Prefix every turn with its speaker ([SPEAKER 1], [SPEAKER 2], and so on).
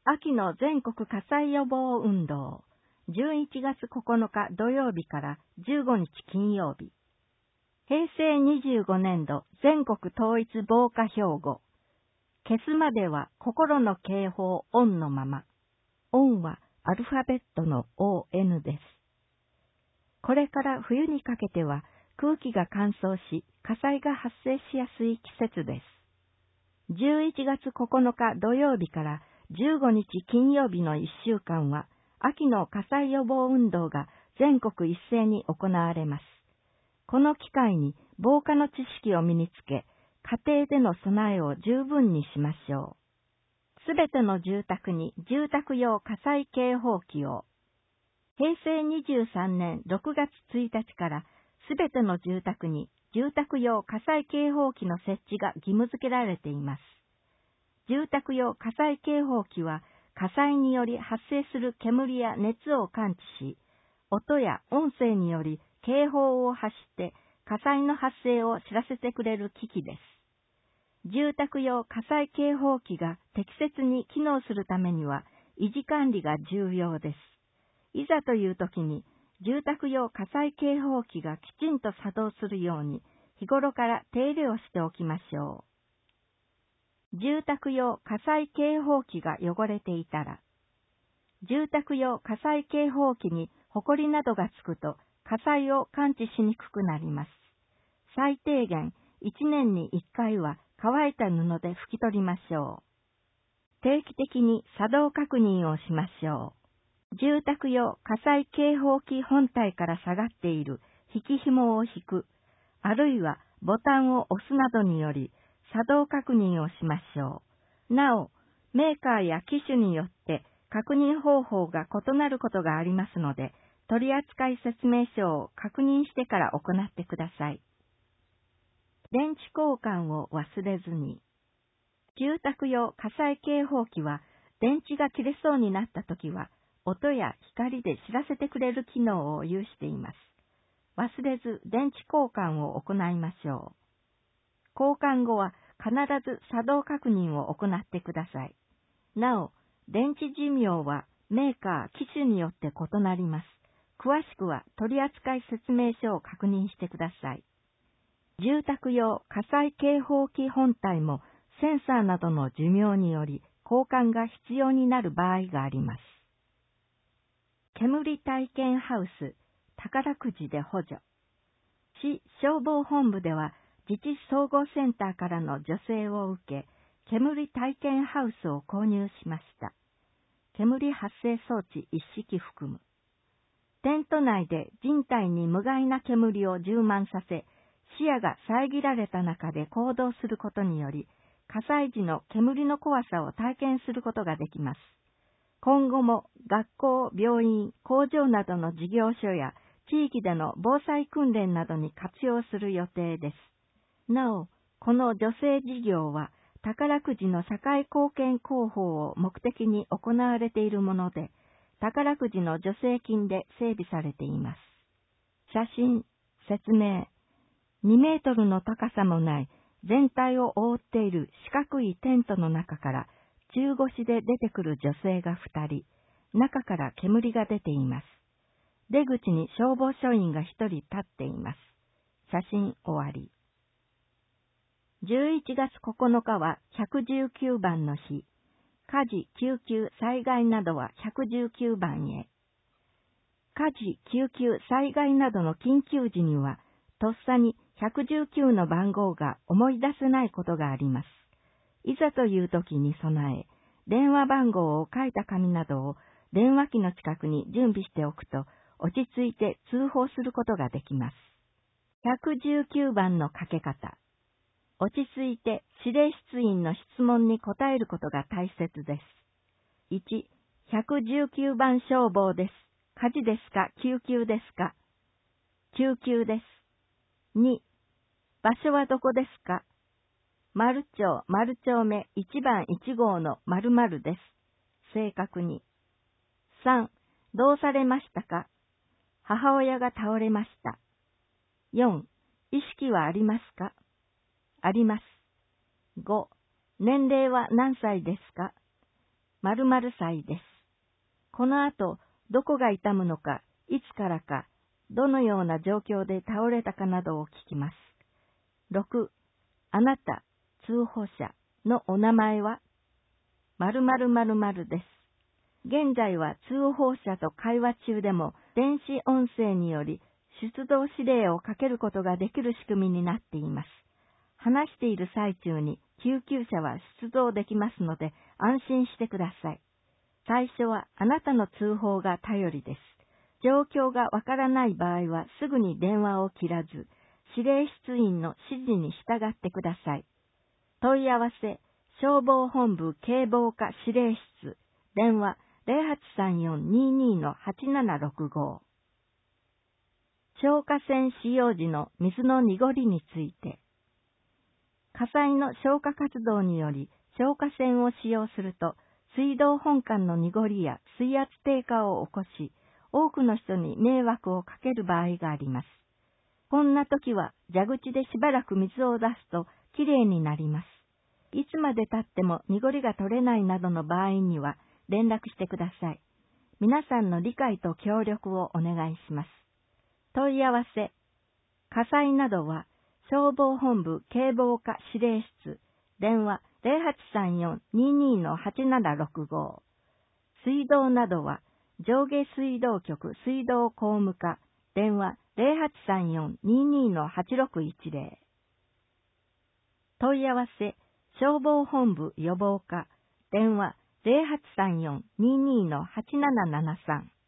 [SPEAKER 1] 秋の全国火災予防運動、11月9日土曜日から15日金曜日。平成25年度全国統一防火標語。消すまでは心の警報オンのまま。オンはアルファベットの ON です。これから冬にかけては空気が乾燥し火災が発生しやすい季節です。11月9日土曜日から15日金曜日の1週間は秋の火災予防運動が全国一斉に行われます。この機会に防火の知識を身につけ、家庭での備えを十分にしましょう。すべての住宅に住宅用火災警報器を。平成23年6月1日からすべての住宅に住宅用火災警報器の設置が義務付けられています。住宅用火災警報器は火災により発生する煙や熱を感知し、音や音声により警報を発して火災の発生を知らせてくれる機器です。住宅用火災警報器が適切に機能するためには維持管理が重要です。いざという時に住宅用火災警報器がきちんと作動するように日頃から手入れをしておきましょう。住宅用火災警報器が汚れていたら、住宅用火災警報器にホコリなどがつくと火災を感知しにくくなります。最低限1年に1回は乾いた布で拭き取りましょう。定期的に作動確認をしましょう。住宅用火災警報器本体から下がっている引き紐を引く、あるいはボタンを押すなどにより作動確認をしましょう。なお、メーカーや機種によって確認方法が異なることがありますので、取扱説明書を確認してから行ってください。電池交換を忘れずに。住宅用火災警報器は電池が切れそうになったときは、音や光で知らせてくれる機能を有しています。忘れず電池交換を行いましょう。交換後は必ず作動確認を行ってください。なお、電池寿命はメーカー、機種によって異なります。詳しくは取扱説明書を確認してください。住宅用火災警報器本体もセンサーなどの寿命により交換が必要になる場合があります。煙体験ハウス、宝くじで補助。市消防本部では自治総合センターからの助成を受け、煙体験ハウスを購入しました。煙発生装置一式含む。テント内で人体に無害な煙を充満させ、視野が遮られた中で行動することにより、火災時の煙の怖さを体験することができます。今後も学校、病院、工場などの事業所や地域での防災訓練などに活用する予定です。なお、この助成事業は宝くじの社会貢献広報を目的に行われているもので、宝くじの助成金で整備されています。写真、説明。2メートルの高さもない全体を覆っている四角いテントの中から中腰で出てくる女性が2人、中から煙が出ています。出口に消防署員が1人立っています。写真終わり。11月9日は119番の日。火事、救急、災害などは119番へ。火事、救急、災害などの緊急時には、とっさに119の番号が思い出せないことがあります。いざという時に備え、電話番号を書いた紙などを電話機の近くに準備しておくと、落ち着いて通報することができます。119番のかけ方。落ち着いて指令室員の質問に答えることが大切です。1、119番消防です。火事ですか？救急ですか？救急です。2、場所はどこですか？丸町、丸丁目1番1号の〇〇です。正確に。3、どうされましたか？母親が倒れました。4、意識はありますか？あります。5、年齢は何歳ですか？ 〇〇歳です。この後、どこが痛むのか、いつからか、どのような状況で倒れたかなどを聞きます。6、あなた、通報者のお名前は〇〇〇〇です。現在は通報者と会話中でも電子音声により出動指令をかけることができる仕組みになっています。話している最中に救急車は出動できますので安心してください。最初はあなたの通報が頼りです。状況がわからない場合はすぐに電話を切らず、指令室員の指示に従ってください。問い合わせ、消防本部警防課指令室、電話0834-22-8765。消火栓使用時の水の濁りについて、火災の消火活動により消火栓を使用すると、水道本管の濁りや水圧低下を起こし、多くの人に迷惑をかける場合があります。こんな時は蛇口でしばらく水を出すときれいになります。いつまで経っても濁りが取れないなどの場合には連絡してください。皆さんの理解と協力をお願いします。問い合わせ、火災などは消防本部警防課指令室、電話0834-22-8765。水道などは上下水道局水道工務課、電話0834-22-8610。問い合わせ、消防本部予防課、電話0834-22-8773。